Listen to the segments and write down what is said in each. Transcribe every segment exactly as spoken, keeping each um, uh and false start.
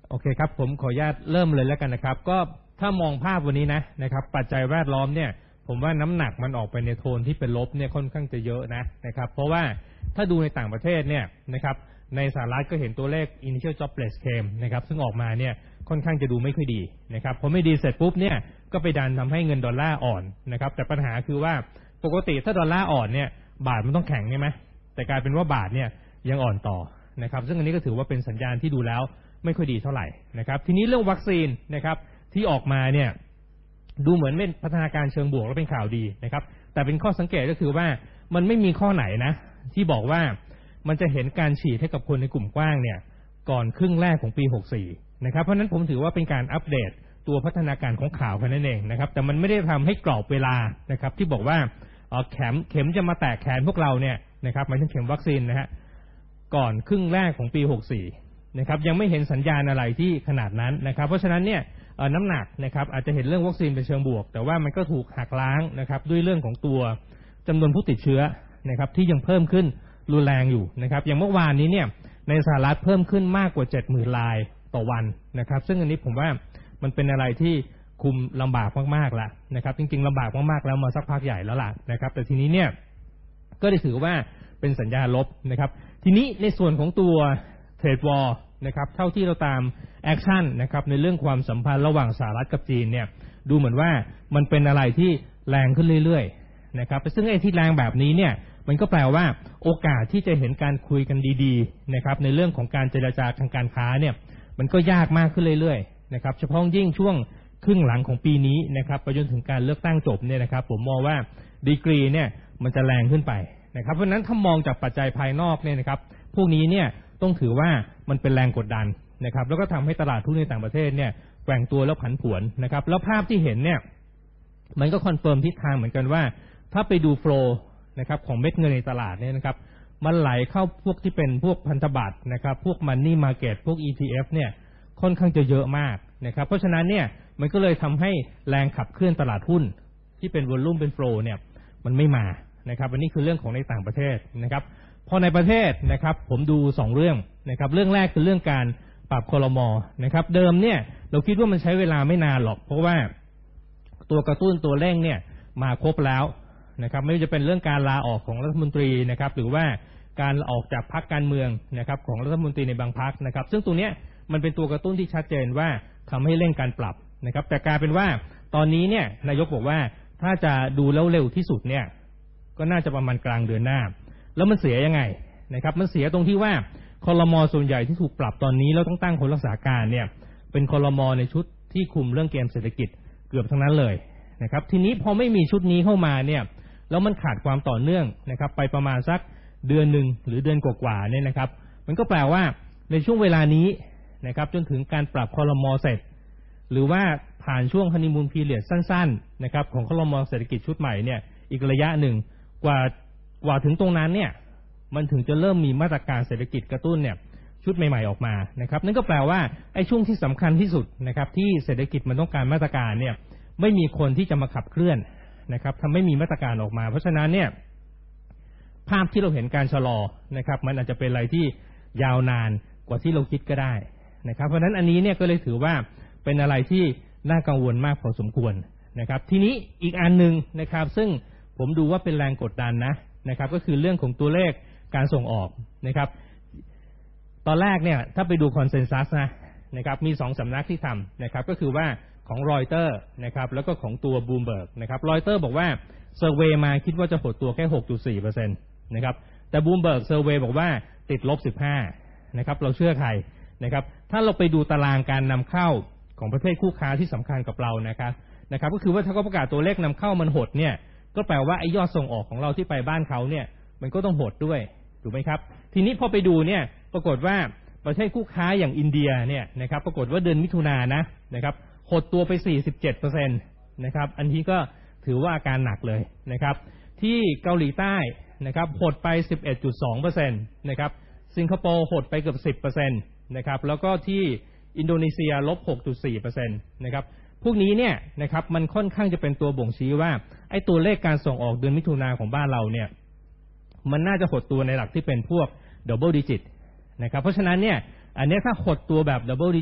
โอเคครับผมขออนุญาตเริ่มเลยแล้วกันนะครับก็ถ้ามองภาพวันนี้นะนะครับปัจจัยแวดล้อมเนี่ยผมว่าน้ำหนักมันออกไปในโทนที่เป็นลบเนี่ยค่อนข้างจะเยอะนะนะครับเพราะว่าถ้าดูในต่างประเทศเนี่ยนะครับในสหรัฐก็เห็นตัวเลข initial jobless claim นะครับซึ่งออกมาเนี่ยค่อนข้างจะดูไม่ค่อยดีนะครับพอไม่ดีเสร็จปุ๊บเนี่ยก็ไปดันทำให้เงินดอลลาร์อ่อนนะครับแต่ปัญหาคือว่าปกติถ้าดอลลาร์อ่อนเนี่ยบาทมันต้องแข็งใช่ไหมแต่กลายเป็นว่าบาทเนี่ยยังอ่อนต่อนะครับซึ่งอันนี้ก็ถือว่าเป็นสัญญาณที่ดูแล้วไม่ค่อยดีเท่าไหร่นะครับทีนี้เรื่องวัคซีนนะครับที่ออกมาเนี่ยดูเหมือนเป็นพัฒนาการเชิงบวกและเป็นข่าวดีนะครับแต่เป็นข้อสังเกตก็คือว่ามันไม่มีข้อไหนนะที่บอกว่ามันจะเห็นการฉีดให้กับคนในกลุ่มกว้างเนี่ยก่อนครึ่งแรกของปีหกสี่นะครับเพราะนั้นผมถือว่าเป็นการอัปเดตตัวพัฒนาการของข่าวแค่นั้นเองนะครับแต่มันไม่ได้ทำให้กรอบเวลานะครับที่บอกว่าเข็มเข็มจะมาแตกแขนพวกเราเนี่ยนะครับหมายถึงเข็มวัคซีนนะฮะก่อนครึ่งแรกของปีหกสี่นะครับยังไม่เห็นสัญญาณอะไรที่ขนาดนั้นนะครับเพราะฉะนั้นเนี่ยน้ำหนักนะครับอาจจะเห็นเรื่องวัคซีนเป็นเชิงบวกแต่ว่ามันก็ถูกหักล้างนะครับด้วยเรื่องของตัวจำนวนผู้ติดเชื้อนะครับที่ยังเพิ่มขึ้นรุนแรงอยู่นะครับอย่างเมื่อวานนี้เนี่ยในสหรัฐเพิ่มขึ้นมากกว่า เจ็ดหมื่น รายต่อวันนะครับซึ่งอันนี้ผมว่ามันเป็นอะไรที่คุมลำบากมากๆแล้วนะครับจริงๆลำบากมากๆแล้วมาสักพักใหญ่แล้วล่ะนะครับแต่ทีนี้เนี่ยก็ได้ถือว่าเป็นสัญญาณลบนะครับทีนี้ในส่วนของตัวเทรดวอร์นะครับเท่าที่เราตามแอคชั่นนะครับในเรื่องความสัมพันธ์ระหว่างสหรัฐกับจีนเนี่ยดูเหมือนว่ามันเป็นอะไรที่แรงขึ้นเรื่อยๆนะครับซึ่งไอ้ที่แรงแบบนี้เนี่ยมันก็แปลว่าโอกาสที่จะเห็นการคุยกันดีๆนะครับในเรื่องของการเจรจาทางการค้าเนี่ยมันก็ยากมากขึ้นเรื่อยๆนะครับเฉพาะยิ่งช่วงครึ่งหลังของปีนี้นะครับไปจนถึงการเลือกตั้งจบเนี่ยนะครับผมมองว่าดีกรีเนี่ยมันจะแรงขึ้นไปนะครับเพราะฉะนั้นถ้ามองจากปัจจัยภายนอกเนี่ยนะครับพวกนี้เนี่ยต้องถือว่ามันเป็นแรงกดดันนะครับแล้วก็ทำให้ตลาดทุนในต่างประเทศเนี่ยแกว่งตัวแล้วผันผวนนะครับแล้วภาพที่เห็นเนี่ยมันก็คอนเฟิร์มทิศทางเหมือนกันว่าถ้าไปดูโฟลว์นะครับของเม็ดเงินในตลาดเนี่ยนะครับมันไหลเข้าพวกที่เป็นพวกพันธบัตรนะครับพวกมันนี่มาร์เก็ตพวก อี ที เอฟ เนี่ยค่อนข้างจะเยอะมากนะครับเพราะฉะนั้นเนี่ยมันก็เลยทำให้แรงขับเคลื่อนตลาดหุ้นที่เป็นวอลลุ่มเป็นโฟลว์เนี่ยมันไม่มานะครับอันนี้คือเรื่องของในต่างประเทศนะครับพอในประเทศนะครับผมดูสองเรื่องนะครับเรื่องแรกคือเรื่องการปรับครม.นะครับเดิมเนี่ยเราคิดว่ามันใช้เวลาไม่นานหรอกเพราะว่าตัวกระตุ้นตัวเร่งเนี่ยมาครบแล้วนะครับไม่ว่าจะเป็นเรื่องการลาออกของรัฐมนตรีนะครับหรือว่าการออกจากพรรคการเมืองนะครับของรัฐมนตรีในบางพรรคนะครับซึ่งตัวเนี้ยมันเป็นตัวกระตุ้นที่ชัดเจนว่าทำให้เร่งการปรับนะครับแต่กลายเป็นว่าตอนนี้เนี่ยนายกบอกว่าถ้าจะดูแล้วเร็วที่สุดเนี่ยก็น่าจะประมาณกลางเดือนหน้าแล้วมันเสียยังไงนะครับมันเสียตรงที่ว่าครม.ส่วนใหญ่ที่ถูกปรับตอนนี้แล้วต้องตั้งคนรักษาการเนี่ยเป็นครม.ในชุดที่คุมเรื่องเกมเศรษฐกิจเกือบทั้งนั้นเลยนะครับทีนี้พอไม่มีชุดนี้เข้ามาเนี่ยแล้วมันขาดความต่อเนื่องนะครับไปประมาณสักเดือนหนึ่งหรือเดือนกว่าๆเนี่ยนะครับมันก็แปลว่าในช่วงเวลานี้นะครับจนถึงการปรับครม.เสร็จหรือว่าผ่านช่วงฮันนีมูนพีเรียดสั้นๆนะครับของครม.เศรษฐกิจชุดใหม่เนี่ยอีกระยะหนึ่งกว่ากว่าถึงตรงนั้นเนี่ยมันถึงจะเริ่มมีมาตรการเศรษฐกิจกระตุ้นเนี่ยชุดใหม่ๆออกมานะครับนั่นก็แปลว่าไอ้ช่วงที่สำคัญที่สุดนะครับที่เศรษฐกิจมันต้องการมาตรการเนี่ยไม่มีคนที่จะมาขับเคลื่อนนะครับทำไม่มีมาตรการออกมาเพราะฉะนั้นเนี่ยภาพที่เราเห็นการชะลอนะครับมันอาจจะเป็นอะไรที่ยาวนานกว่าที่เราคิดก็ได้นะครับเพราะฉะนั้นอันนี้เนี่ยก็เลยถือว่าเป็นอะไรที่น่ากังวลมากพอสมควรนะครับทีนี้อีกอันนึงนะครับซึ่งผมดูว่าเป็นแรงกดดันนะนะครับก็คือเรื่องของตัวเลขการส่งออกนะครับตอนแรกเนี่ยถ้าไปดูคอนเซนแซสนะนะครับมีสองสำนักที่ทำนะครับก็คือว่าของรอยเตอร์นะครับแล้วก็ของตัวบูมเบิร์กนะครับรอยเตอร์บอกว่าเซอร์เวย์มาคิดว่าจะหดตัวแค่ หกจุดสี่เปอร์เซ็นต์ นะครับแต่บูมเบิร์กเซอร์เวย์บอกว่าติดลบสิบห้านะครับเราเชื่อใครนะครับถ้าเราไปดูตารางการนำเข้าของประเทศคู่ค้าที่สำคัญกับเรานะครับนะครับก็คือว่าถ้าเขาประกาศตัวเลขนำเข้ามันหดเนี่ยก็แปลว่าไอ้ยอดส่งออกของเราที่ไปบ้านเขาเนี่ยมันก็ต้องหดด้วยถูกไหมครับทีนี้พอไปดูเนี่ยปรากฏว่าประเทศคู่ค้าอย่างอินเดียเนี่ยนะครับปรากฏว่าเดือนมิถุนายนนะนะครับหดตัวไป สี่สิบเจ็ดเปอร์เซ็นต์ นะครับอันนี้ก็ถือว่าอาการหนักเลยนะครับที่เกาหลีใต้นะครับหดไป สิบเอ็ดจุดสองเปอร์เซ็นต์ นะครับสิงคโปร์หดไปเกือบ สิบเปอร์เซ็นต์ นะครับแล้วก็ที่อินโดนีเซียลบ หกจุดสี่เปอร์เซ็นต์ นะครับพวกนี้เนี่ยนะครับมันค่อนข้างจะเป็นตัวบ่งชี้ว่าไอ้ตัวเลขการส่งออกเดือนมิถุนายนของบ้านเราเนี่ยมันน่าจะหดตัวในหลักที่เป็นพวก double digit นะครับเพราะฉะนั้นเนี่ยอันนี้ถ้าหดตัวแบบ double digit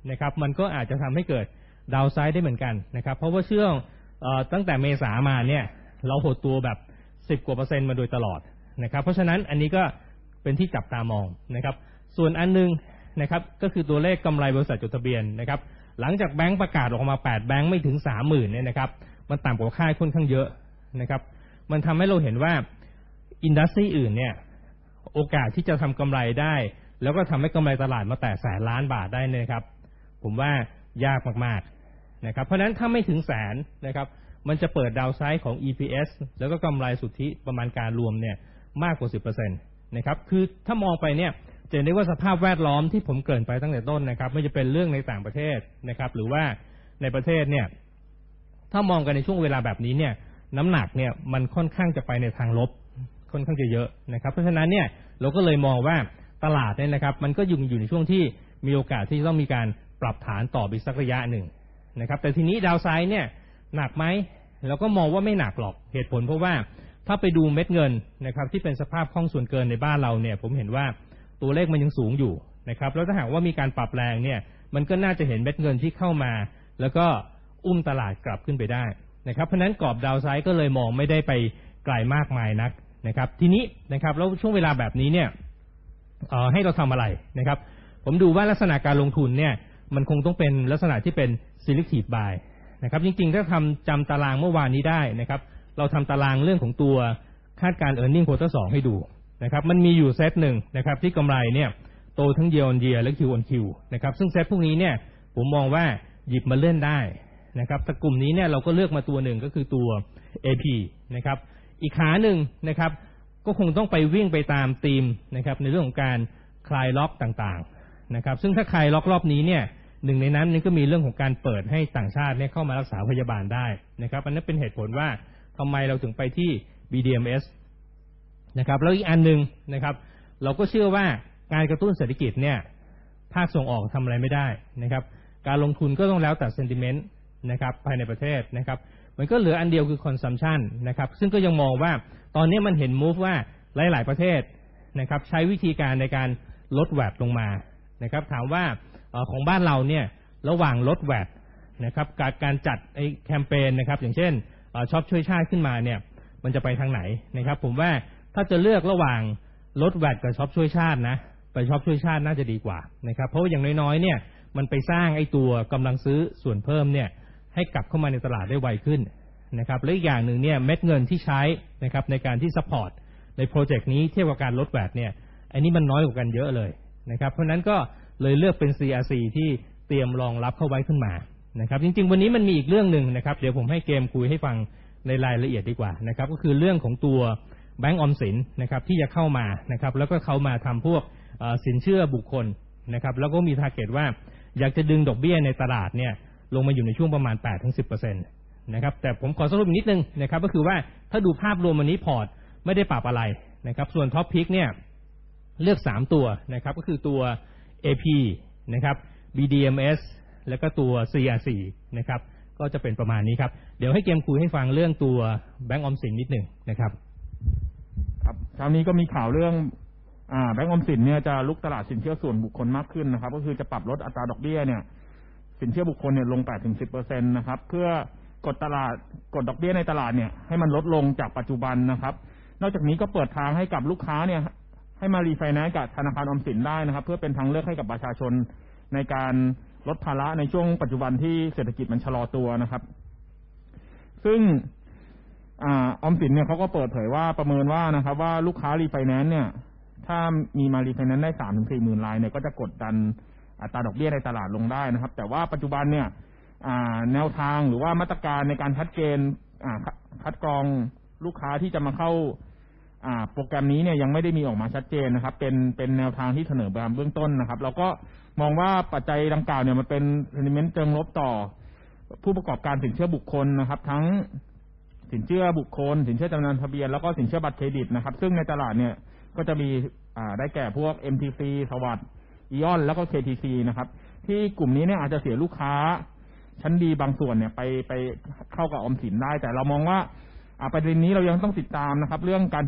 นะครับมันก็อาจจะทำให้เกิดดาวไซด์ได้เหมือนกันนะครับเพราะว่าช่วงตั้งแต่เมษามาเนี่ยเราหดตัวแบบสิบกว่าเปอร์เซ็นต์มาโดยตลอดนะครับเพราะฉะนั้นอันนี้ก็เป็นที่จับตามองนะครับส่วนอันนึงนะครับก็คือตัวเลขกำไรบริษัทจดทะเบียนนะครับหลังจากแบงก์ประกาศออกมาแปดแบงก์ไม่ถึง สามหมื่น เนี่ยนะครับมันต่ำกว่าคาดค่อนข้างเยอะนะครับมันทำให้เราเห็นว่าอินดัสทรีอื่นเนี่ยโอกาสที่จะทำกำไรได้แล้วก็ทำให้กำไรตลาดมาแตะแสนล้านบาทได้นะครับผมว่ายากมากๆนะครับเพราะฉะนั้นถ้าไม่ถึงแสนนะครับมันจะเปิดดาวไซด์ของ อี พี เอส แล้วก็กำไรสุทธิประมาณการรวมเนี่ยมากกว่า สิบเปอร์เซ็นต์ นะครับคือถ้ามองไปเนี่ยจะเห็นได้ว่าสภาพแวดล้อมที่ผมเกริ่นไปตั้งแต่ต้นนะครับไม่จะเป็นเรื่องในต่างประเทศนะครับหรือว่าในประเทศเนี่ยถ้ามองกันในช่วงเวลาแบบนี้เนี่ยน้ำหนักเนี่ยมันค่อนข้างจะไปในทางลบค่อนข้างจะเยอะนะครับเพราะฉะนั้นเนี่ยเราก็เลยมองว่าตลาดเนี่ยนะครับมันก็อยู่อยู่ในช่วงที่มีโอกาสที่ต้องมีการปรับฐานต่อไปสักระยะหนึ่งนะครับแต่ทีนี้ดาวไซด์เนี่ยหนักไหมเราก็มองว่าไม่หนักหรอกเหตุผลเพราะว่าถ้าไปดูเม็ดเงินนะครับที่เป็นสภาพคล่องส่วนเกินในบ้านเราเนี่ยผมเห็นว่าตัวเลขมันยังสูงอยู่นะครับแล้วถ้าหากว่ามีการปรับแรงเนี่ยมันก็น่าจะเห็นเม็ดเงินที่เข้ามาแล้วก็อุ้มตลาดกลับขึ้นไปได้นะครับเพราะนั้นกรอบดาวไซด์ก็เลยมองไม่ได้ไปไกลมากมายนักนะครับทีนี้นะครับแล้วช่วงเวลาแบบนี้เนี่ยเอ่อให้เราทำอะไรนะครับผมดูว่าลักษณะการลงทุนเนี่ยมันคงต้องเป็นลักษณะที่เป็น selective buy นะครับจริงๆถ้าทำจำตารางเมื่อวานนี้ได้นะครับเราทำตารางเรื่องของตัวคาดการ earning quarter สองให้ดูนะครับมันมีอยู่เซตหนึ่งนะครับที่กำไรเนี่ยโตทั้ง year on year และ Q on Q นะครับซึ่งเซตพวกนี้เนี่ยผมมองว่าหยิบมาเล่นได้นะครับแต่กลุ่มนี้เนี่ยเราก็เลือกมาตัวหนึ่งก็คือตัว เอ พี นะครับอีกขาหนึ่งนะครับก็คงต้องไปวิ่งไปตามธีมนะครับในเรื่องของการคลายล็อกต่างๆนะครับซึ่งถ้าคลายล็อกรอบนี้เนี่ยหนึ่งในนั้นนี่ก็มีเรื่องของการเปิดให้ต่างชาติเนี่ยเข้ามารักษาพยาบาลได้นะครับอันนั้นเป็นเหตุผลว่าทำไมเราถึงไปที่ บี ดี เอ็ม เอส นะครับแล้วอีกอันหนึ่งนะครับเราก็เชื่อว่าการกระตุ้นเศรษฐกิจเนี่ยภาคส่งออกทำอะไรไม่ได้นะครับการลงทุนก็ต้องแล้วแต่ sentiment นะครับภายในประเทศนะครับมันก็เหลืออันเดียวคือ consumption นะครับซึ่งก็ยังมองว่าตอนนี้มันเห็น move ว่าหลายๆประเทศนะครับใช้วิธีการในการลด แวต ลงมานะครับถามว่าของบ้านเราเนี่ยระหว่างลด แวต นะครับกับการจัดไอ้แคมเปญนะครับอย่างเช่นช็อปช่วยชาติขึ้นมาเนี่ยมันจะไปทางไหนนะครับผมว่าถ้าจะเลือกระหว่างลด แวต กับช็อปช่วยชาตินะไปช็อปช่วยชาติน่าจะดีกว่านะครับเพราะว่าอย่างน้อยๆเนี่ยมันไปสร้างไอ้ตัวกำลังซื้อส่วนเพิ่มเนี่ยให้กลับเข้ามาในตลาดได้ไวขึ้นนะครับและอีกอย่างหนึ่งเนี่ยเม็ดเงินที่ใช้นะครับในการที่ซัพพอร์ตในโปรเจกต์นี้เทียบกับการลด แวต เนี่ยอันนี้มันน้อยกว่ากันเยอะเลยนะครับเพราะนั้นก็เลยเลือกเป็น ซี อาร์ ซี ที่เตรียมรองรับเข้าไว้ขึ้นมานะครับจริงๆวันนี้มันมีอีกเรื่องหนึ่งนะครับเดี๋ยวผมให้เกมคุยให้ฟังในรายละเอียดดีกว่านะครับก็คือเรื่องของตัวแบงก์ออมสินนะครับที่จะเข้ามานะครับแล้วก็เขามาทำพวกสินเชื่อบุคคลนะครับแล้วก็มีทาร์เก็ตว่าอยากจะดึงดอกเบี้ยในตลาดเนี่ยลงมาอยู่ในช่วงประมาณ แปดถึงสิบเปอร์เซ็นต์ นะครับแต่ผมขอสรุปอีกนิดนึงนะครับก็คือว่าถ้าดูภาพรวมวันนี้พอร์ตไม่ได้ปรับอะไรนะครับส่วนท็อปพิกเนี่ยเลือกสามตัวนะครับก็คือตัว เอ พี นะครับ บี ดี เอ็ม เอส แล้วก็ตัว ซี อาร์ ซี นะครับก็จะเป็นประมาณนี้ครับเดี๋ยวให้เกมคุยให้ฟังเรื่องตัวแบงก์ออมสินนิดหนึ่งนะครับครับเช้านี้ก็มีข่าวเรื่องอ่าแบงก์ออมสินเนี่ยจะลุกตลาดสินเชื่อส่วนบุคคลมากขึ้นนะครับก็คือจะปรับลดอัตราดอกเบี้ยเนี่ยสินเชื่อบุคคลเนี่ยลง แปดถึงสิบเปอร์เซ็นต์ นะครับเพื่อกดตลาดกดดอกเบี้ยในตลาดเนี่ยให้มันลดลงจากปัจจุบันนะครับนอกจากนี้ก็เปิดทางให้กับลูกค้าเนี่ยให้มารีไฟแนนซ์กับธนาคารออมสินได้นะครับเพื่อเป็นทางเลือกให้กับประชาชนในการลดภาระในช่วงปัจจุบันที่เศรษฐกิจมันชะลอตัวนะครับซึ่งอ่าออมสินเนี่ยเขาก็เปิดเผยว่าประเมินว่านะครับว่าลูกค้ารีไฟแนนซ์เนี่ยถ้ามีมารีไฟแนนซ์ได้ สามถึงสี่หมื่น รายเนี่ยก็จะกดดันอัตราดอกเบี้ยในตลาดลงได้นะครับแต่ว่าปัจจุบันเนี่ยแนวทางหรือว่ามาตรการในการคัดเกณฑ์คัดกรองลูกค้าที่จะมาเข้าโปรแกรมนี้เนี่ยยังไม่ได้มีออกมาชัดเจนนะครับเป็นเป็นแนวทางที่เสนอไปเบื้องต้นนะครับเราก็มองว่าปัจจัยดังกล่าวเนี่ยมันเป็นเซนติเมนต์เชิงลบต่อผู้ประกอบการสินเชื่อบุคคลนะครับทั้งสินเชื่อบุคคลสินเชื่อจำนำทะเบียนแล้วก็สินเชื่อบัตรเครดิตนะครับซึ่งในตลาดเนี่ยก็จะมีได้แก่พวก เอ็ม ที ซี สวัสดิ์อีออนแล้วก็ เค ที ซี นะครับที่กลุ่มนี้เนี่ยอาจจะเสียลูกค้าชั้นดีบางส่วนเนี่ยไปไปเข้ากับออมสินได้แต่เรามองว่าประเด็นนี้เรายังต้องติดตามนะครับเรื่องการคัด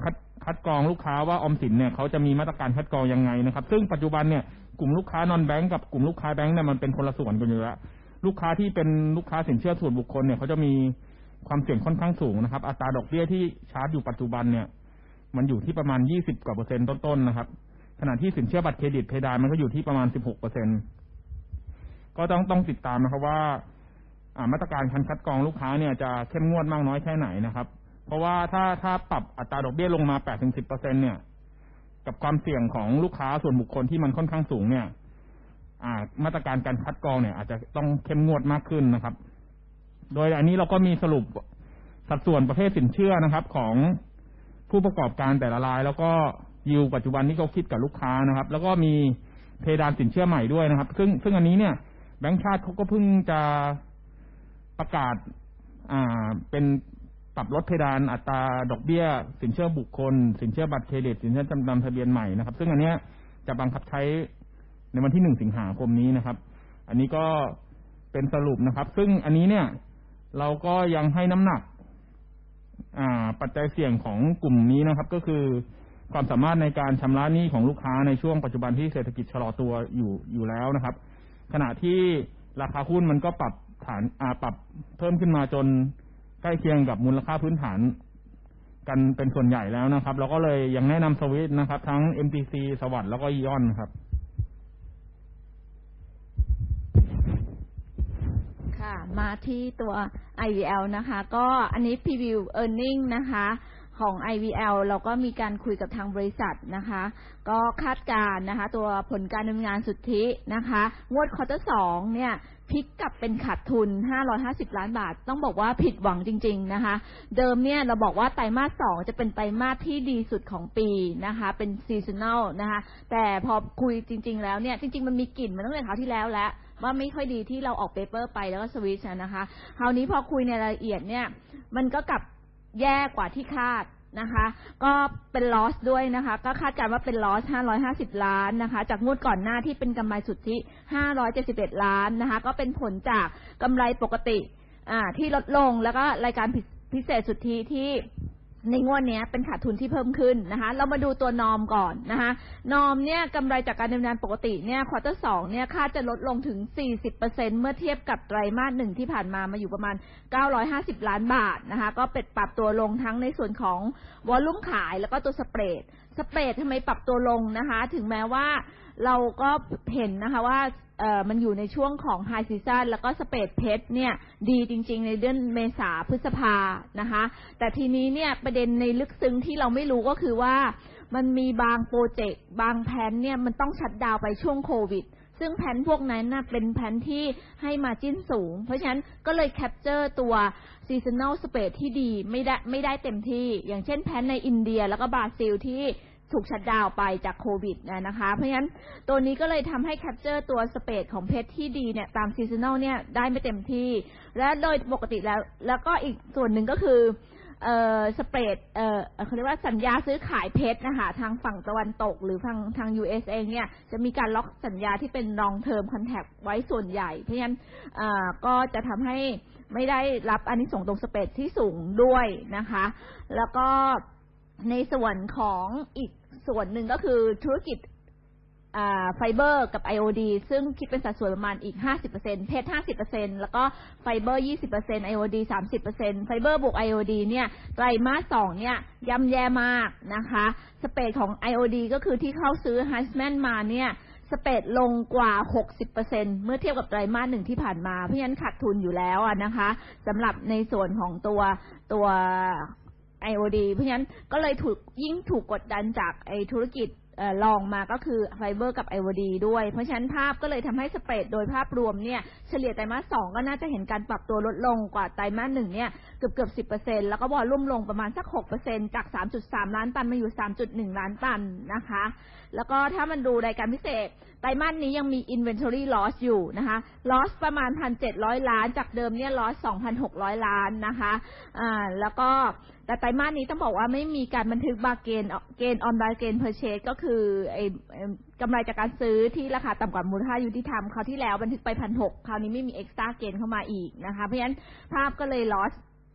คัดกรองลูกค้าว่าออมสินเนี่ยเขาจะมีมาตรการคัดกรองยังไงนะครับซึ่งปัจจุบันเนี่ยกลุ่มลูกค้านอนแบงก์กับกลุ่มลูกค้าแบงก์เนี่ยมันเป็นคนละส่วนกันอยู่แล้วลูกค้าที่เป็นลูกค้าสินเชื่อส่วนบุคคลเนี่ยเขาจะมีความเสี่ยงค่อนข้างสูงนะครับอัตราดอกเบี้ยที่ชาร์จอยู่ปัจจุบันเนี่ยมันอยู่ที่ประมาณยี่สิบกว่าเปอร์เซ็นต์ต้นๆนะครับขณะที่สินเชื่อบัตรเครดิตเพดานมันก็อยู่ที่ประมาณสิบหกเปอร์เซ็นต์ก็ต้องต้องติดตามนะครับว่ามาตรการการคัดกรองลูกค้าเนี่ยจะเข้มงวดมากน้อยแค่ไหนนะครับเพราะว่าถ้าถ้าปรับอัตราดอกเบี้ยลงมา แปดถึงสิบเปอร์เซ็นต์ เนี่ยกับความเสี่ยงของลูกค้าส่วนบุคคลที่มันค่อนข้างสูงเนี่ยมาตรการการคัดกรองเนี่ยอาจจะต้องเข้มงวดมากขึ้นนะครับโดยอันนี้เราก็มีสรุปสัดส่วนประเภทสินเชื่อนะครับของผู้ประกอบการแต่ละรายแล้วก็ยิวปัจจุบันที่เขาคิดกับลูกค้านะครับแล้วก็มีเพดานสินเชื่อใหม่ด้วยนะครับซึ่งซึ่งอันนี้เนี่ยแบงก์ชาติเขาก็เพิ่งจะประกาศอ่าเป็นปรับลดเพดานอัตราดอกเบี้ยสินเชื่อบุคคลสินเชื่อบัตรเครดิตสินเชื่อจำนำทะเบียนใหม่นะครับซึ่งอันเนี้ยจะบังคับใช้ในวันที่หนึ่งสิงหาคมนี้นะครับอันนี้ก็เป็นสรุปนะครับซึ่งอันนี้เนี่ยเราก็ยังให้น้ำหนักอ่าปัจจัยเสี่ยงของกลุ่มนี้นะครับก็คือความสามารถในการชำระหนี้ของลูกค้าในช่วงปัจจุบันที่เศรษฐกิจชะลอตัวอยู่อยู่แล้วนะครับขณะที่ราคาหุ้นมันก็ปรับฐานอ่าปรับเพิ่มขึ้นมาจนใกล้เคียงกับมูลค่าพื้นฐานกันเป็นส่วนใหญ่แล้วนะครับเราก็เลยยังแนะนำสวิตนะครับทั้ง เอ็ม ที ซี สวัสดิ์แล้วก็อีออนครับค่ะมาที่ตัว ไอ วี แอล นะคะก็อันนี้ Preview Earning นะคะของ ไอ วี แอล เราก็มีการคุยกับทางบริษัทนะคะก็คาดการณ์นะคะตัวผลการดำเนินงานสุทธินะคะงวดควอเตอร์สองเนี่ยพลิกกลับเป็นขาดทุนห้าร้อยห้าสิบล้านบาทต้องบอกว่าผิดหวังจริงๆนะคะเดิมเนี่ยเราบอกว่าไตรมาสสองจะเป็นไตรมาสที่ดีสุดของปีนะคะเป็นซีซันแนลนะคะแต่พอคุยจริงๆแล้วเนี่ยจริงๆมันมีกลิ่นมาตั้งแต่คราวที่แล้วแล้วว่าไม่ค่อยดีที่เราออกเปเปอร์ไปแล้วก็สวิตช์นะคะคราวนี้พอคุยในรายละเอียดเนี่ยมันก็กลับแย่กว่าที่คาดนะคะก็เป็น loss ด้วยนะคะก็คาดการณ์ว่าเป็น loss ห้าร้อยห้าสิบล้านนะคะจากงวดก่อนหน้าที่เป็นกำไรสุทธิห้าร้อยเจ็ดสิบเอ็ดล้านนะคะก็เป็นผลจากกำไรปกติอ่าที่ลดลงแล้วก็รายการพิเศษสุทธิที่ในงวดนี้เป็นขาดทุนที่เพิ่มขึ้นนะคะเรามาดูตัวนอมก่อนนะคะนอมเนี่ยกำไรจากการดำเนินงานปกติเนี่ยควอเตอร์สองเนี่ยคาดจะลดลงถึง สี่สิบเปอร์เซ็นต์ เมื่อเทียบกับไตรมาสหนึ่งที่ผ่านมามาอยู่ประมาณเก้าร้อยห้าสิบล้านบาทนะคะก็เป็นปรับตัวลงทั้งในส่วนของวอลลุ่มขายแล้วก็ตัวสเปรดสเปรดทำไมปรับตัวลงนะคะถึงแม้ว่าเราก็เห็นนะคะว่าเอ่อมันอยู่ในช่วงของไฮซีซั่นแล้วก็สเปรดเพชรเนี่ยดีจริงๆในเดือนเมษาพฤษภานะคะแต่ทีนี้เนี่ยประเด็นในลึกซึ้งที่เราไม่รู้ก็คือว่ามันมีบางโปรเจกต์บางแผนเนี่ยมันต้องชัตดาวน์ไปช่วงโควิดซึ่งแผนพวกนั้นน่ะเป็นแผนที่ให้มาจิ้นสูงเพราะฉะนั้นก็เลยแคปเจอร์ตัวซีซันแนลสเปรดที่ดีไม่ได้ไม่ได้เต็มที่อย่างเช่นแผนในอินเดียแล้วก็บราซิลที่ถูกชัตดาวน์ไปจากโควิดนะคะเพราะฉะนั้นตัวนี้ก็เลยทำให้แคปเจอร์ตัวสเปรดของเพชรที่ดีเนี่ยตามซีซันแนลเนี่ยได้ไม่เต็มที่และโดยปกติแล้วแล้วก็อีกส่วนหนึ่งก็คือเอ่อสเปรดเอ่อเขาเรียกว่าสัญญาซื้อขายเพชรนะคะทางฝั่งตะวันตกหรือทางทาง ยู เอส เองเนี่ยจะมีการล็อกสัญญาที่เป็น long term contract ไว้ส่วนใหญ่เพราะฉะนั้นอ่าก็จะทำให้ไม่ได้รับอานิสงส์ตรงสเปรดที่สูงด้วยนะคะแล้วก็ในส่วนของอีกส่วนหนึ่งก็คือธุรกิจไฟเบอร์กับ ไอ โอ ดี ซึ่งคิดเป็นสัดส่วนประมาณอีก ห้าสิบเปอร์เซ็นต์ เพชร ห้าสิบเปอร์เซ็นต์ แล้วก็ไฟเบอร์ ยี่สิบเปอร์เซ็นต์ ไอ โอ ดี สามสิบเปอร์เซ็นต์ ไฟเบอร์บวก ไอ โอ ดี เนี่ยไตรมาสสองเนี่ยย่ำแย่มากนะคะสเปรดของ ไอ โอ ดี ก็คือที่เข้าซื้อ Huntsman มาเนี่ยสเปรดลงกว่า หกสิบเปอร์เซ็นต์ เมื่อเทียบกับไตรมาสหนึ่งที่ผ่านมาเพราะฉะนั้นขาดทุนอยู่แล้วนะคะสำหรับในส่วนของตัวตัว ไอ โอ ดี เพราะฉะนั้นก็เลยถูกยิ่งถูกกดดันจากไอธุรกิจลองมาก็คือไฟเบอร์กับ ไอ โอ ดี ด้วยเพราะฉะนั้นภาพก็เลยทำให้สเปรดโดยภาพรวมเนี่ยเฉลี่ยไตรมาสสองก็น่าจะเห็นการปรับตัวลดลงกว่าไตรมาสหนึ่งเนี่ยเกือบเกือบสิบเปอร์เซ็นต์แล้วก็วอลลุ่มลงประมาณสัก หกเปอร์เซ็นต์ จาก สามจุดสาม ล้านตันมาอยู่ สามจุดหนึ่ง ล้านตันนะคะแล้วก็ถ้ามันดูรายการพิเศษไตรมาสนี้ยังมี inventory loss อยู่นะคะ loss ประมาณ หนึ่งพันเจ็ดร้อย ล้านจากเดิมเนี่ย loss สองพันหกร้อย ล้านนะคะอ่าแล้วก็แต่ไตรมาสนี้ต้องบอกว่าไม่มีการบันทึกบาเกนเกนออนบาเกนเพอร์เชสก็คือไอ้กำไรจากการซื้อที่ราคาต่ำกว่ามูลค่ายุติธรรมคราวที่แล้วบันทึกไป หนึ่งพันหกร้อย คราวนี้ไม่มีเอ็กซ์ตร้าเกนเข้ามาอีกนะคะเพราะฉะนั้นภาพก็เลย loss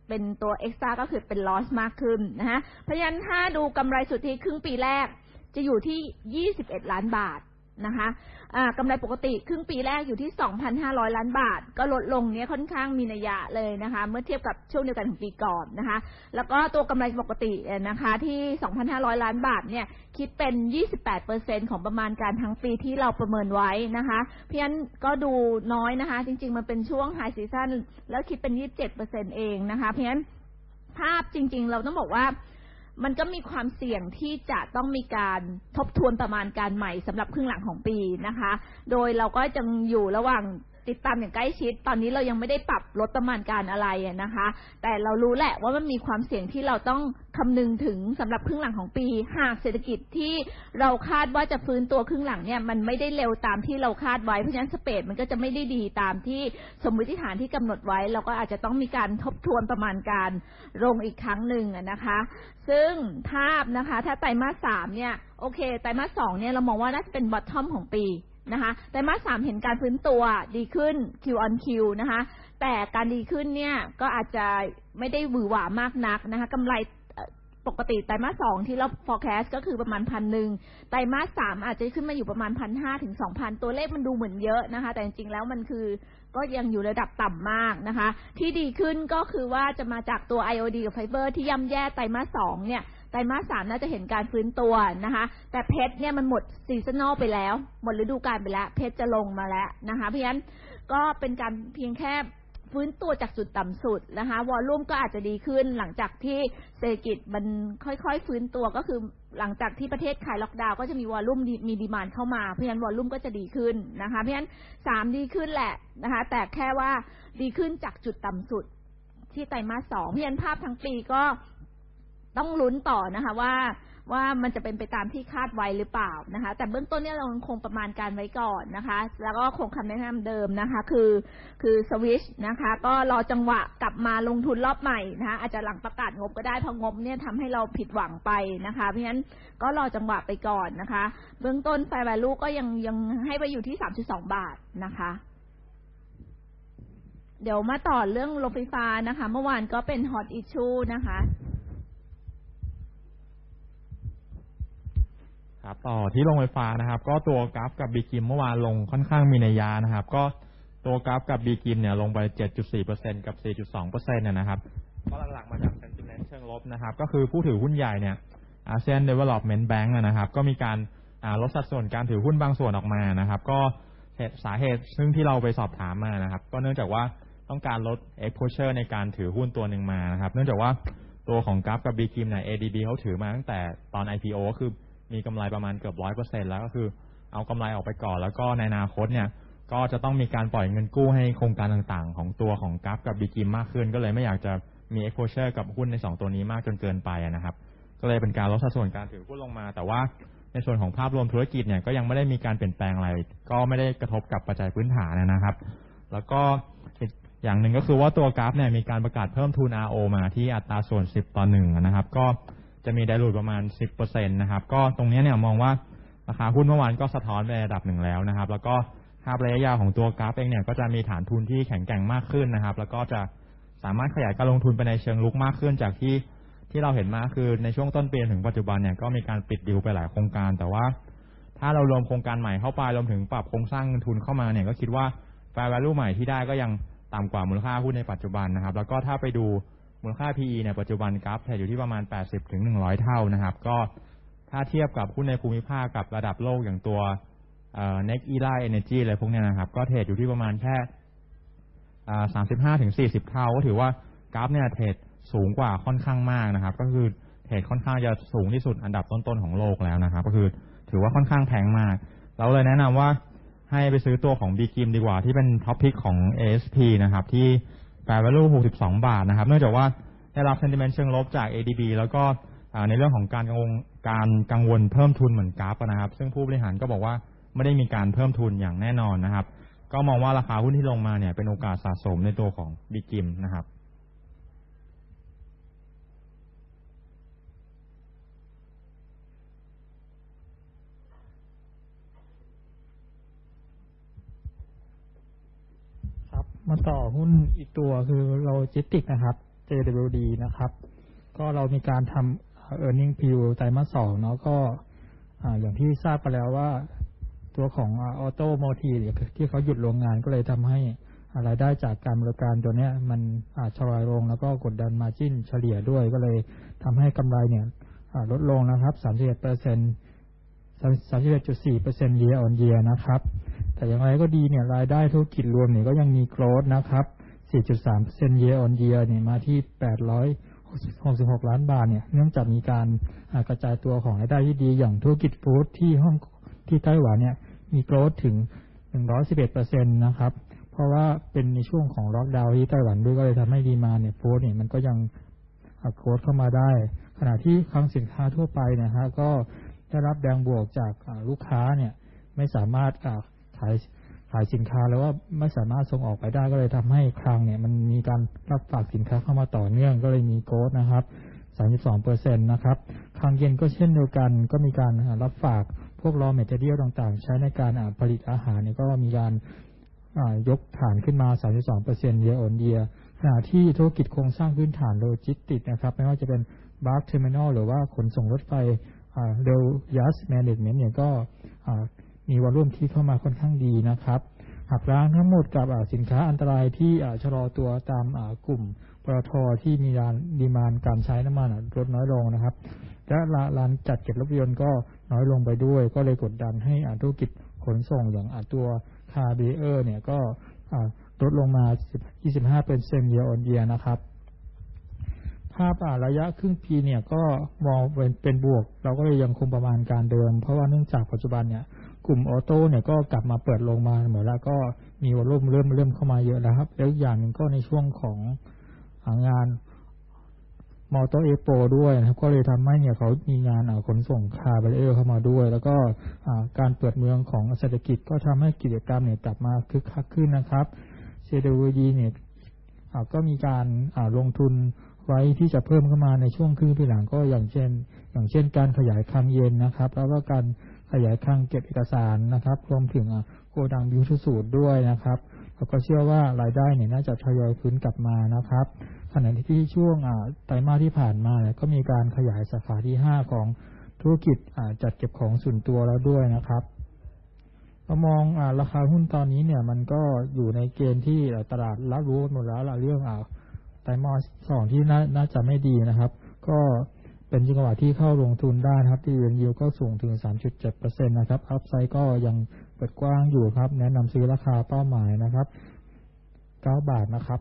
เป็นตัว extra ก็คือเป็น loss มากขึ้นนะคะเพราะฉะนั้นถ้าดูกำไรสุทธิครึ่งปีแรกจะอยู่ที่ยี่สิบเอ็ดล้านบาทนะคะกำไรปกติครึ่งปีแรกอยู่ที่ สองพันห้าร้อย ล้านบาทก็ลดลงเนี้ยค่อนข้างมีนัยยะเลยนะคะเมื่อเทียบกับช่วงเดียวกันของปีก่อนนะคะแล้วก็ตัวกำไรปกตินะคะที่ สองพันห้าร้อย ล้านบาทเนี่ยคิดเป็น ยี่สิบแปดเปอร์เซ็นต์ ของประมาณการทั้งปีที่เราประเมินไว้นะคะเพราะฉะนั้นก็ดูน้อยนะคะจริงๆมันเป็นช่วงไฮซีซั่นแล้วคิดเป็น ยี่สิบเจ็ดเปอร์เซ็นต์ เองนะคะเพราะฉะนั้นภาพจริงๆเราต้องบอกว่ามันก็มีความเสี่ยงที่จะต้องมีการทบทวนประมาณการใหม่สำหรับครึ่งหลังของปีนะคะโดยเราก็ยังอยู่ระหว่างติดตามอย่างใกล้ชิดตอนนี้เรายังไม่ได้ปรับลดประมาณการอะไรนะคะแต่เรารู้แหละว่ามันมีความเสี่ยงที่เราต้องคำนึงถึงสำหรับครึ่งหลังของปีหากเศรษฐกิจที่เราคาดว่าจะฟื้นตัวครึ่งหลังเนี่ยมันไม่ได้เร็วตามที่เราคาดไว้เพราะฉะนั้นสเปดมันก็จะไม่ได้ดีตามที่สมมติฐานที่กำหนดไว้เราก็อาจจะต้องมีการทบทวนประมาณการลงอีกครั้งหนึ่งนะคะซึ่งภาพนะคะถ้าไตรมาสสามเนี่ยโอเคไตรมาสสองเนี่ยเรามองว่าน่าจะเป็นบอททอมของปีนะคะไตรมาสสามเห็นการฟื้นตัวดีขึ้น Q on Q นะคะแต่การดีขึ้นเนี่ยก็อาจจะไม่ได้หวือหวามากนักนะคะกำไรปกติไตรมาสสองที่เรา forecast ก็คือประมาณพันหนึ่งไตรมาสสามอาจจะขึ้นมาอยู่ประมาณพันห้าถึงสองพันตัวเลขมันดูเหมือนเยอะนะคะแต่จริงๆแล้วมันคือก็ยังอยู่ระดับต่ำมากนะคะที่ดีขึ้นก็คือว่าจะมาจากตัว ไอ โอ ดี กับไฟเบอร์ที่ย่ำแย่ไตรมาสสองเนี่ยไตรมาสสามน่าจะเห็นการฟื้นตัวนะคะแต่เพชรเนี่ยมันหมดซีซันนอลไปแล้วหมดฤดูกาลไปแล้วเพชรจะลงมาแล้วนะคะเพราะฉะนั้นก็เป็นการเพียงแค่ฟื้นตัวจากจุดต่ำสุดนะคะวอลลุ่มก็อาจจะดีขึ้นหลังจากที่เศรษฐกิจมันค่อยๆฟื้นตัวก็คือหลังจากที่ประเทศคลายล็อกดาวน์ก็จะมีวอลลุ่มมีดีมานด์เข้ามาเพราะฉะนั้นวอลลุ่มก็จะดีขึ้นนะคะเพราะฉะนั้นสามดีขึ้นแหละนะคะแต่แค่ว่าดีขึ้นจากจุดต่ำสุดที่ไตรมาสสองเพราะฉะนั้นภาพทั้งปีก็ต้องลุ้นต่อนะคะว่าว่ามันจะเป็นไปตามที่คาดไว้หรือเปล่านะคะแต่เบื้องต้นเนี่ยเราคงประมาณการไว้ก่อนนะคะแล้วก็คงคำแนะนำเดิมนะคะคือคือสวิชนะคะก็รอจังหวะกลับมาลงทุนรอบใหม่นะคะอาจจะหลังประกาศงบก็ได้เพราะงบเนี่ยทำให้เราผิดหวังไปนะคะเพราะฉะนั้นก็รอจังหวะไปก่อนนะคะเบื้องต้น Fair Value ก็ยังยังให้ไปอยู่ที่ สามจุดสอง บาทนะคะเดี๋ยวมาต่อเรื่องโรงไฟฟ้านะคะเมื่อวานก็เป็น Hot Issue นะคะครับต่อที่โรงไฟฟ้านะครับก็ตัวกราฟกับบีกิมเมื่อวานลงค่อนข้างมีนัยยะนะครับก็ตัวกราฟกับบีกิมเนี่ยลงไป เจ็ดจุดสี่ เปอร์เซ็นต์ กับ สี่จุดสอง เปอร์เซ็นต์ นะครับก็หลักๆมาจาก sentiment เชิงลบนะครับก็คือผู้ถือหุ้นใหญ่เนี่ย อาเซียน Development Bank นะครับก็มีการลดสัดส่วนการถือหุ้นบางส่วนออกมานะครับก็สาเหตุซึ่งที่เราไปสอบถามมานะครับก็เนื่องจากว่าต้องการลด exposure ในการถือหุ้นตัวหนึ่งมานะครับเนื่องจากว่าตัวของกราฟกับบีกิมเนี่ย เอ ดี บี เขาถือมาตั้งแต่ตอน ไอ พี โอ ก็คือมีกำไรประมาณเกือบ ร้อยเปอร์เซ็นต์ แล้วก็คือเอากำไรออกไปก่อนแล้วก็ในอนาคตเนี่ยก็จะต้องมีการปล่อยเงินกู้ให้โครงการต่างๆของตัวของกราฟกับบีกิมมากขึ้นก็เลยไม่อยากจะมี exposure กับหุ้นในสองตัวนี้มากจนเกินไปนะครับก็เลยเป็นการลดสัดส่วนการถือหุ้นลงมาแต่ว่าในส่วนของภาพรวมธุรกิจเนี่ยก็ยังไม่ได้มีการเปลี่ยนแปลงอะไรก็ไม่ได้กระทบกับปัจจัยพื้นฐานนะครับแล้วก็อย่างหนึ่งก็คือว่าตัวกราฟเนี่ยมีการประกาศเพิ่มทุน อาร์ โอ มาที่อัตราส่วนสิบต่อหนึ่งนะครับก็จะมีไดลูทประมาณ สิบเปอร์เซ็นต์ นะครับก็ตรงนี้เนี่ยมองว่าราคาหุ้นเมื่อวานก็สะท้อนไประดับหนึ่งแล้วนะครับแล้วก็ภาพระยะยาวของตัวกราฟเองเนี่ยก็จะมีฐานทุนที่แข็งแกร่งมากขึ้นนะครับแล้วก็จะสามารถขยายการลงทุนไปในเชิงลุกมากขึ้นจากที่ที่เราเห็นมาคือในช่วงต้นปีถึงปัจจุบันเนี่ยก็มีการปิดดีลไปหลายโครงการแต่ว่าถ้าเรารวมโครงการใหม่เข้าไปรวมถึงปรับโครงสร้างเงินทุนเข้ามาเนี่ยก็คิดว่า Fair Value ใหม่ที่ได้ก็ยังต่ำกว่ามูลค่าหุ้นในปัจจุบันนะครับแล้วก็ถ้าไปดูมูลค่า พี อี เนี่ยปัจจุบันกราฟเทรดอยู่ที่ประมาณ แปดสิบถึงหนึ่งร้อย เท่านะครับก็ถ้าเทียบกับหุ้นในภูมิภาคกับระดับโลกอย่างตัวเอ่อ Next Era Energy อะไรพวกนี้นะครับก็เทรดอยู่ที่ประมาณแค่อ่า สามสิบห้าถึงสี่สิบ เท่าก็ถือว่ากราฟเนี่ยเทรดสูงกว่าค่อนข้างมากนะครับก็คือเทรดค่อนข้างจะสูงที่สุดอันดับต้นๆของโลกแล้วนะครับก็คือถือว่าค่อนข้างแพงมากเราเลยแนะนำว่าให้ไปซื้อตัวของ บีกิม ดีกว่าที่เป็นท็อปพิกของ เอ เอส พี นะครับที่ Fair Value หกสิบสองบาทนะครับเนื่องจากว่าได้รับ sentiment เชิงลบจาก เอ ดี บี แล้วก็ในเรื่องของการกังวลการกังวลเพิ่มทุนเหมือนกราฟนะครับซึ่งผู้บริหารก็บอกว่าไม่ได้มีการเพิ่มทุนอย่างแน่นอนนะครับก็มองว่าราคาหุ้นที่ลงมาเนี่ยเป็นโอกาสสะสมในตัวของ บีกิม นะครับมาต่อหุ้นอีกตัวคือโลจิสติกนะครับ เจเจ ดับเบิลยู ดี นะครับก็เรามีการทำ earning preview ไตรมาสสองเนาะก็อย่างที่ทราบไปแล้วว่าตัวของออโตโมทีฟที่เขาหยุดโรงงานก็เลยทำให้รายได้จากการบริการตัวนี้มันชะลอลงแล้วก็กดดันมาร์จิ้นเฉลี่ยด้วยก็เลยทำให้กำไรเนี่ยลดลงนะครับ สามสิบเอ็ดเปอร์เซ็นต์ สามสิบเอ็ดจุดสี่เปอร์เซ็นต์ year on year นะครับแต่อย่างไรก็ดีเนี่ยรายได้ธุรกิจรวมเนี่ยก็ยังมีโกรธนะครับ สี่จุดสามเปอร์เซ็นต์ year on year เนี่ยมาที่แปดร้อยหกสิบหกล้านบาทเนี่ยเนื่องจากมีการกระจายตัวของรายได้ที่ดีอย่างธุรกิจฟู้ดที่ห้องที่ไต้หวันเนี่ยมีโกรธถึง หนึ่งร้อยสิบเอ็ดเปอร์เซ็นต์ นะครับเพราะว่าเป็นในช่วงของล็อกดาวน์ที่ไต้หวันด้วยก็เลยทำให้ดีมาเนี่ยฟู้ดเนี่ยมันก็ยังโกรธเข้ามาได้ขณะที่คลังสินค้าทั่วไปนะฮะก็ได้รับแรงบวกจากลูกค้าเนี่ยไม่สามารถขายขายสินค้าแล้วว่าไม่สามารถส่งออกไปได้ก็เลยทำให้คลังเนี่ยมันมีการรับฝากสินค้าเข้ามาต่อเนื่องก็เลยมีโกรธนะครับ สามสิบสองเปอร์เซ็นต์ นะครับคลังเย็นก็เช่นเดียวกันก็มีการรับฝากพวก raw material ต่างๆใช้ในการผลิตอาหารเนี่ยก็มีการยกฐานขึ้นมา สามสิบสองเปอร์เซ็นต์ year on year ขณะที่ธุรกิจโครงสร้างพื้นฐานโลจิสติกส์นะครับไม่ว่าจะเป็น Bark Terminal หรือว่าขนส่งรถไฟเร็ว Yas Management เนี่ยก็มีวอลลุ่มที่เข้ามาค่อนข้างดีนะครับหักล้างทั้งหมดกับสินค้าอันตรายที่ชะลอตัวตามกลุ่มปตท.ที่มีการดีมานด์การใช้น้ำมันลดน้อยลงนะครับและร้านจัดเก็บรถยนต์ก็น้อยลงไปด้วยก็เลยกดดันให้ธุรกิจขนส่งอย่างตัวคาร์เบเออร์เนี่ยก็ลดลงมา ยี่สิบห้าเปอร์เซ็นต์ year on year นะครับภาพระยะครึ่งปีเนี่ยก็มองเป็นเป็นบวกเราก็เลยยังคงประมาณการเดิมเพราะว่าเนื่องจากปัจจุบันเนี่ยกลุ่มออโต้เนี่ยก็กลับมาเปิดลงมาเหมือนแล้วก็มีวอลลุ่มเริ่มเริ่มเข้ามาเยอะแล้วครับแล้วอย่างหนึ่งก็ในช่วงของงานมอเตอร์เอ็กโปด้วยนะครับก็เลยทำให้เนี่ยเขามีงานขนส่งคาร์เบเออร์เข้ามาด้วยแล้วก็การเปิดเมืองของเศรษฐกิจก็ทำให้กิจกรรมเนี่ยกลับมาคึกคักขึ้นนะครับ เจ ดับเบิลยู ดี เนี่ยก็มีการลงทุนไว้ที่จะเพิ่มเข้ามาในช่วงครึ่งปีหลังก็อย่างเช่นอย่างเช่นการขยายคลังเย็นนะครับแล้วก็การขยายคลังเก็บเอกสารนะครับรวมถึงโกดังบิวสูตรด้วยนะครับแล้วก็เชื่อว่ารายได้เนี่ยน่าจะทยอยฟื้นกลับมานะครับขณะที่ช่วงไตรมาสที่ผ่านมาเนี่ยก็มีการขยายสาขาที่ห้าของธุรกิจจัดเก็บของส่วนตัวแล้วด้วยนะครับเรามองราคาหุ้นตอนนี้เนี่ยมันก็อยู่ในเกณฑ์ที่ตลาดรับรู้หมดแล้วเรื่องไตรมาสสองที่น่าจะไม่ดีนะครับก็เป็นจังหวะที่เข้าลงทุนได้นะครับที่ยิวก็สูงถึง สามจุดเจ็ดเปอร์เซ็นต์ นะครับอัพไซด์ก็ยังเปิดกว้างอยู่ครับแนะนำซื้อราคาเป้าหมายนะครับเก้าบาทนะครับ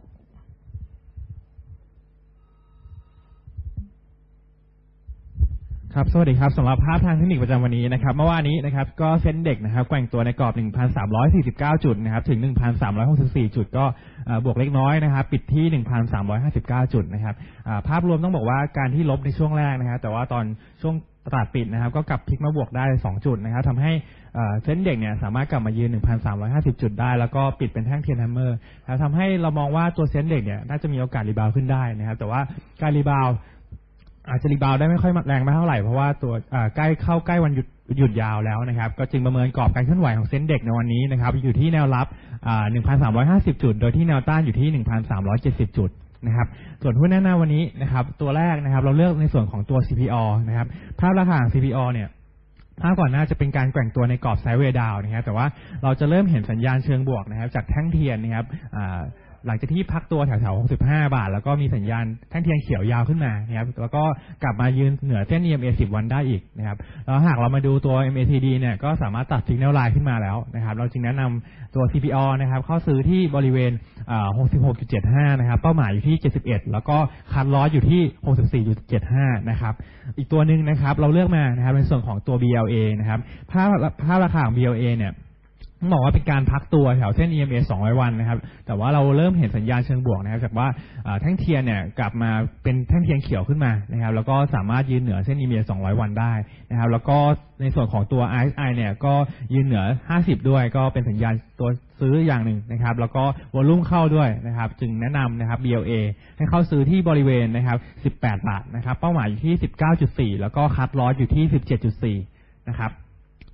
ครับสวัสดีครับสำหรับภาพทางเทคนิคประจำวันนี้นะครับเมื่อวานนี้นะครับก็เซ็นเด็กนะครับแกว่งตัวในกรอบ หนึ่งพันสามร้อยสี่สิบเก้า จุดนะครับถึง หนึ่งพันสามร้อยหกสิบสี่ จุดก็บวกเล็กน้อยนะครับปิดที่ หนึ่งพันสามร้อยห้าสิบเก้า จุดนะครับภาพรวมต้องบอกว่าการที่ลบในช่วงแรกนะครับแต่ว่าตอนช่วงตลาดปิดนะครับก็กลับพลิกมาบวกได้สองจุดนะครับทำให้เซ็นเด็กเนี่ยสามารถกลับมายืน หนึ่งพันสามร้อยห้าสิบ จุดได้แล้วก็ปิดเป็นแท่งเทียนแฮมเมอร์แล้วทำให้เรามองว่าตัวเซ็นเด็กเนี่ยน่าจะมีโอกาสรีบาวขึ้นได้นะครับแต่ว่าการรีบาวอาจจะรีบาวได้ไม่ค่อยแรงมากเท่าไหร่เพราะว่าตัวใกล้เข้าใกล้วันหยุดหยุดยาวแล้วนะครับก็จึงประเมินกรอบการเคลื่อนไหวของเซ็นเด็กในวันนี้นะครับอยู่ที่แนวรับ หนึ่งพันสามร้อยห้าสิบ จุดโดยที่แนวต้านอยู่ที่ หนึ่งพันสามร้อยเจ็ดสิบ จุดนะครับส่วนหุ้นแนะนำวันนี้นะครับตัวแรกนะครับเราเลือกในส่วนของตัว ซี พี อ นะครับภาพราคาของ ซี พี อ เนี่ยภาพก่อนหน้าจะเป็นการแกว่งตัวในกรอบไซด์เวย์ดาวน์นะครับแต่ว่าเราจะเริ่มเห็นสัญญาณเชิงบวกนะครับจากแท่งเทียนนะครับหลังจากที่พักตัวแถวๆหกสิบห้าบาทแล้วก็มีสัญญาณแท่งเทียนเขียวยาวขึ้นมานะครับแล้วก็กลับมายืนเหนือเส้น อี เอ็ม เอ สิบ วันได้อีกนะครับแล้วหากเรามาดูตัว เอ็ม เอ ที ดี เนี่ยก็สามารถตัด Signal Line ขึ้นมาแล้วนะครับเราจึงแนะนำตัว ซี พี อ นะครับเข้าซื้อที่บริเวณ หกสิบหกจุดเจ็ดห้า นะครับเป้าหมายอยู่ที่เจ็ดสิบเอ็ดแล้วก็คัทลอสอยู่ที่ หกสิบสี่จุดเจ็ดห้า นะครับอีกตัวนึงนะครับเราเลือกมานะครับเป็นส่วนของตัว บี แอล เอ นะครับภาพภาพราคาของ บี แอล เอ เนี่ยต้องบอกว่าเป็นการพักตัวแถวเส้น อี เอ็ม เอ สองร้อยวันนะครับแต่ว่าเราเริ่มเห็นสัญญาณเชิงบวกนะครับจากว่าแท่งเทียนเนี่ยกลับมาเป็นแท่งเทียนเขียวขึ้นมานะครับแล้วก็สามารถยืนเหนือเส้น อี เอ็ม เอ สองร้อยวันได้นะครับแล้วก็ในส่วนของตัว อาร์ เอส ไอ เนี่ยก็ยืนเหนือห้าสิบด้วยก็เป็นสัญญาณตัวซื้ออย่างหนึ่งนะครับแล้วก็วอลุ่มเข้าด้วยนะครับจึงแนะนำนะครับ บี แอล เอ ให้เข้าซื้อที่บริเวณนะครับสิบแปดบาทนะครับเป้าหมายอยู่ที่ สิบเก้าจุดสี่ แล้วก็คัทลอสอยู่ที่ สิบเจ็ดจุดสี่ นะครับ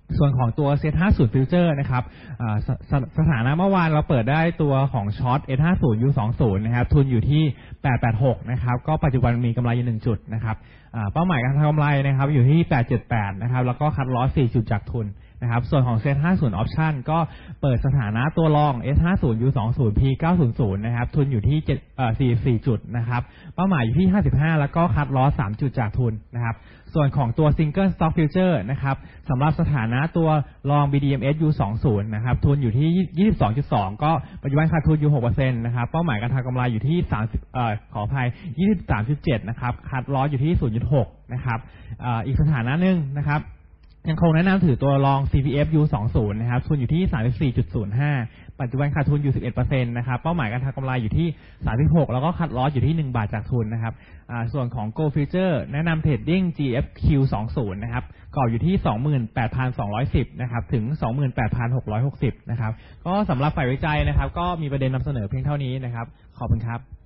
ส่วนของตัวเซ็ตห้าสิบ Future นะครับสสสถานะเมื่อวานเราเปิดได้ตัวของช็อต เอส ห้าสิบ ยู ยี่สิบ นะครับทุนอยู่ที่แปดร้อยแปดสิบหกนะครับก็ปัจจุบันมีกำไรอยู่หนึ่งจุดนะครับเป้าหมายการทำกำไรนะครับอยู่ที่แปดร้อยเจ็ดสิบแปดนะครับแล้วก็คัดลอสสี่จุดจากทุนนะครับส่วนของเซ็ตห้าสิบ Option ก็เปิดสถานะตัวรอง เอส ห้าสิบ ยู ยี่สิบ พี เก้าร้อยนะครับทุนอยู่ที่เอ่อสี่สิบสี่จุดนะครับเป้าหมายอยู่ที่ห้าสิบห้าแล้วก็คัดลอสสามจุดจากทุนนะครับส่วนของตัว Single Stock Future นะครับสำหรับสถานะตัวรอง บี ดี เอ็ม เอส ยู ยี่สิบนะครับทุนอยู่ที่ ยี่สิบสองจุดสอง ก็ปัจจุบันขาดทุนอยู่ หกเปอร์เซ็นต์ นะครับเป้าหมายการทำกำไรอยู่ที่สามสิบเอ่อขออภัย ยี่สิบสามจุดเจ็ด นะครับคัดลอสอยู่ที่ ศูนย์จุดหก นะครับเอ่ออีกสถานะนึงนะครับยังคงแนะนำถือตัวรอง ซี พี เอฟ ยู ยี่สิบนะครับทุนอยู่ที่ สามสิบสี่จุดศูนย์ห้า ปัจจุบันขาดทุนอยู่ สิบเอ็ดเปอร์เซ็นต์ นะครับเป้าหมายการทำกำไรอยู่ที่สามสิบหกแล้วก็คัดลอสอยู่ที่หนึ่งบาทจากทุนนะครับส่วนของ Go Future แนะนำเทรดดิ้ง จี เอฟ คิว ยี่สิบนะครับกรอบอยู่ที่ สองหมื่นแปดพันสองร้อยสิบ นะครับถึง สองหมื่นแปดพันหกร้อยหกสิบ นะครับก็สำหรับฝ่ายวิจัยนะครับก็มีประเด็นนำเสนอเพียงเท่านี้นะครับขอบคุณครับ